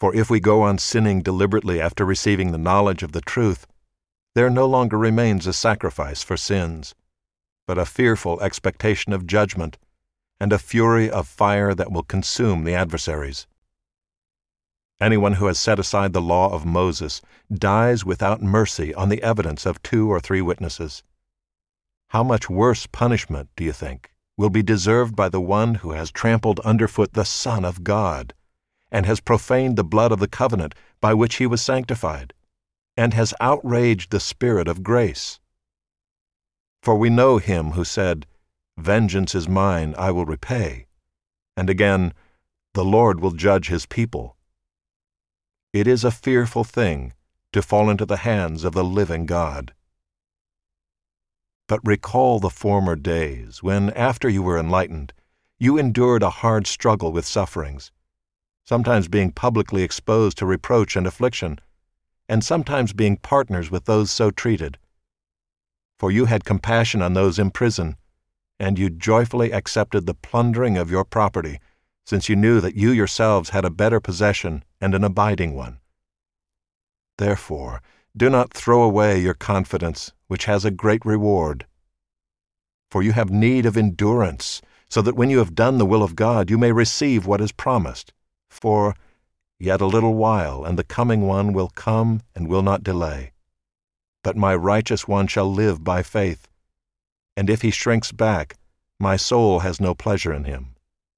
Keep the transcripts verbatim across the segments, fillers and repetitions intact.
For if we go on sinning deliberately after receiving the knowledge of the truth, there no longer remains a sacrifice for sins, but a fearful expectation of judgment and a fury of fire that will consume the adversaries. Anyone who has set aside the law of Moses dies without mercy on the evidence of two or three witnesses. How much worse punishment, do you think, will be deserved by the one who has trampled underfoot the Son of God, and has profaned the blood of the covenant by which he was sanctified, and has outraged the Spirit of grace? For we know him who said, "Vengeance is mine, I will repay," and again, "The Lord will judge his people." It is a fearful thing to fall into the hands of the living God. But recall the former days, when, after you were enlightened, you endured a hard struggle with sufferings, sometimes being publicly exposed to reproach and affliction, and sometimes being partners with those so treated. For you had compassion on those in prison, and you joyfully accepted the plundering of your property, since you knew that you yourselves had a better possession and an abiding one. Therefore, do not throw away your confidence, which has a great reward. For you have need of endurance, so that when you have done the will of God, you may receive what is promised. For, yet a little while, and the coming one will come and will not delay. But my righteous one shall live by faith, and if he shrinks back, my soul has no pleasure in him.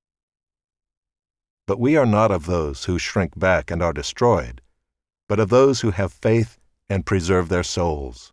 But we are not of those who shrink back and are destroyed, but of those who have faith and preserve their souls.